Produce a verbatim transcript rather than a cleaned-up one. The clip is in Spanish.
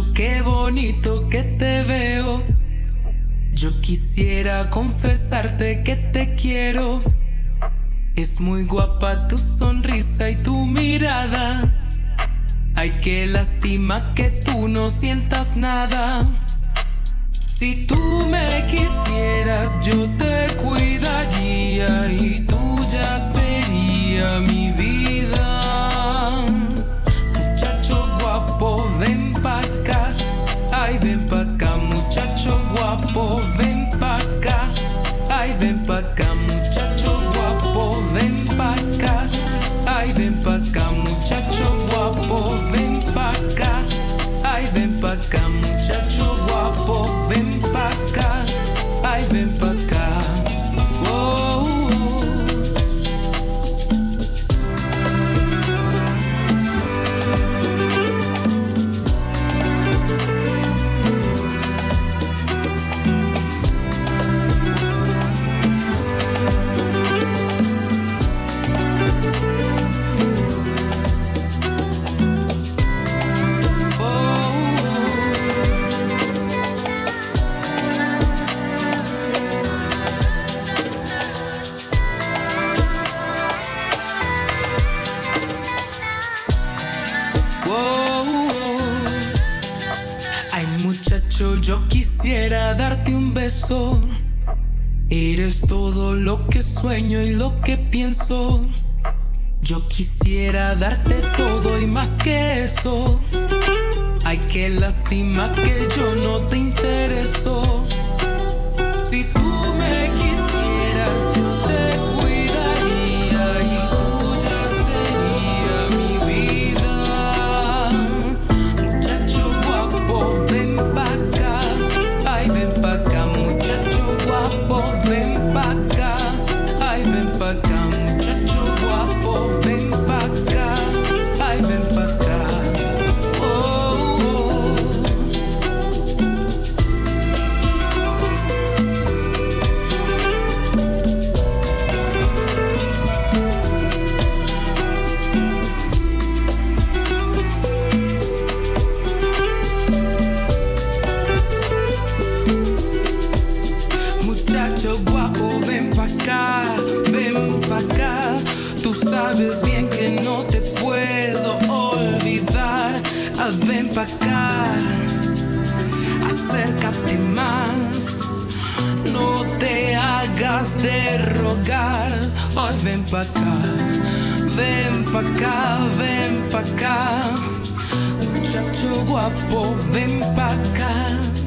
Muchacho, qué bonito que te veo. Yo quisiera confesarte que te quiero. Es muy guapa tu sonrisa y tu mirada. Ay, qué lástima que tú no sientas nada. Si tú me quisieras, yo te cuidaría y tuya sería mi vida. Muchacho guapo, ven pa' acá. Ay, ven pa' acá, muchacho guapo, ven pa' acá. Ay, ven pa' acá, muchacho guapo, ven pa' acá. Ay, ven pa' acá, muchacho guapo, ven pa' acá. Ay, ven pa' acá, muchacho guapo, ven pa' acá. Ay, ven pa' acá. Oh, oh. Yo quisiera darte un beso. Eres todo lo que sueño y lo que pienso. Yo quisiera darte todo y más que eso. Ay, qué lástima que yo no te intereso. Si tú me quisieras, yo te cuidaría y tuya sería mi vida. Muchacho guapo, ven pa' acá. Ay, ven pa' acá, muchacho guapo, ven pa' acá. Ay, ven pa' acá, muchacho guapo, ven pa' acá. Ay, ven pa' acá. Oh, oh. Muchacho guapo, ven pa' acá, ven pa' acá. Tú sabes bien que no te puedo olvidar. Ah, ven pa' acá, acércate más. No te hagas de rogar. Ay, ven pa' acá, ven pa' acá, ven pa' acá. Muchacho guapo, ven pa' acá.